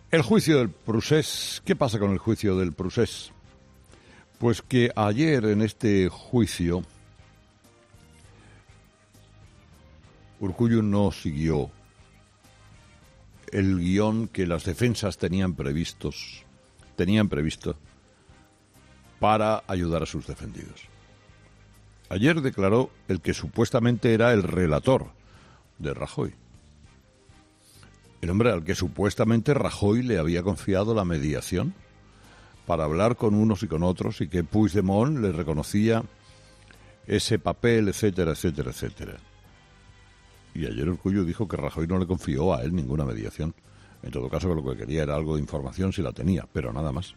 El juicio del Procés. ¿Qué pasa con el juicio del Procés? Pues que ayer en este juicio Urkullu no siguió el guión que las defensas tenían previsto para ayudar a sus defendidos. Ayer declaró el que supuestamente era el relator de Rajoy. El hombre al que supuestamente Rajoy le había confiado la mediación para hablar con unos y con otros, y que Puigdemont le reconocía ese papel, etcétera, etcétera, etcétera. Y ayer Urkullu dijo que Rajoy no le confió a él ninguna mediación. En todo caso, que lo que quería era algo de información si la tenía, pero nada más.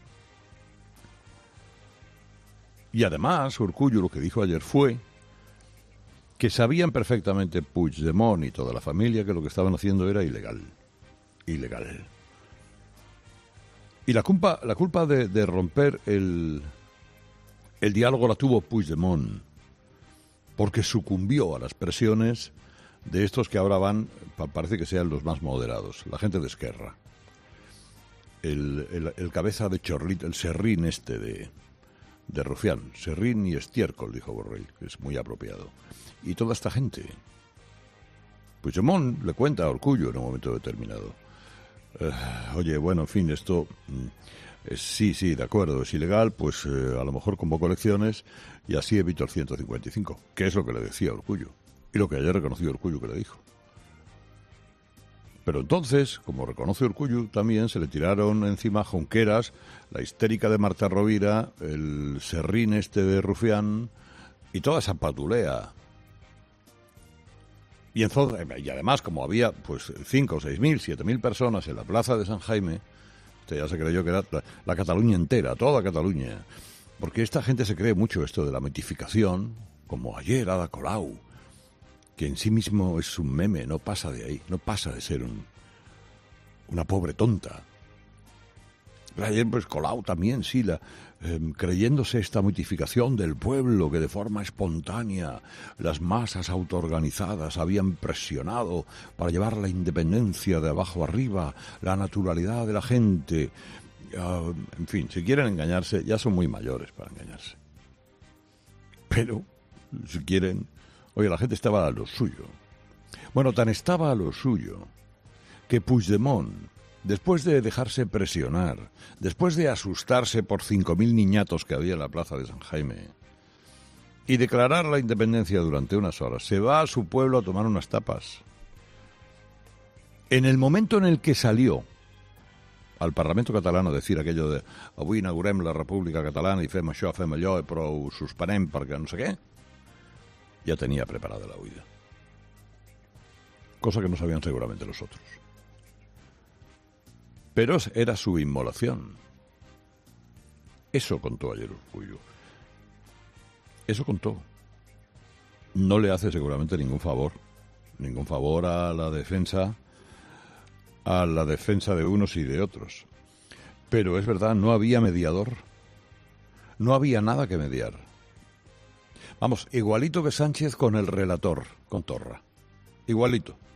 Y además, Urkullu lo que dijo ayer fue que sabían perfectamente Puigdemont y toda la familia que lo que estaban haciendo era ilegal. Ilegal. Y la culpa de romper el diálogo la tuvo Puigdemont, porque sucumbió a las presiones de estos que ahora van, parece que sean los más moderados, la gente de Esquerra. El cabeza de Chorlit, el serrín este de Rufián, serrín y estiércol, dijo Borrell, que es muy apropiado. Y toda esta gente. Puigdemont le cuenta a Urkullu en un momento determinado. Oye, bueno, en fin, esto sí, de acuerdo, es ilegal, pues a lo mejor convoco elecciones y así evito el 155, que es lo que le decía Urkullu. Y lo que ayer reconoció Urkullu que le dijo. Pero entonces, como reconoce Urkullu, también se le tiraron encima a Junqueras, la histérica de Marta Rovira, el serrín este de Rufián y toda esa patulea. Y además, como había pues 5, 6.000, 7.000 personas en la plaza de San Jaime, usted ya se creyó que era la Cataluña entera, toda Cataluña. Porque esta gente se cree mucho esto de la mitificación, como ayer Ada Colau, que en sí mismo es un meme, no pasa de ahí, no pasa de ser una pobre tonta. Ayer pues Colau también, sí, creyéndose esta mitificación del pueblo que de forma espontánea las masas autoorganizadas habían presionado para llevar la independencia de abajo arriba, la naturalidad de la gente. En fin, si quieren engañarse, ya son muy mayores para engañarse. Pero, si quieren... Oye, la gente estaba a lo suyo. Bueno, tan estaba a lo suyo que Puigdemont, después de dejarse presionar, después de asustarse por 5.000 niñatos que había en la plaza de San Jaime y declarar la independencia durante unas horas, se va a su pueblo a tomar unas tapas. En el momento en el que salió al Parlamento catalán a decir aquello de avui inaugurem la República Catalana i fem això, fem allò, però ho suspenem perquè no sé què, ya tenía preparada la huida. Cosa que no sabían seguramente los otros. Pero era su inmolación. Eso contó ayer Urkullu. Eso contó. No le hace seguramente ningún favor a la defensa de unos y de otros. Pero es verdad, no había mediador. No había nada que mediar. Vamos, igualito que Sánchez con el relator, con Torra. Igualito.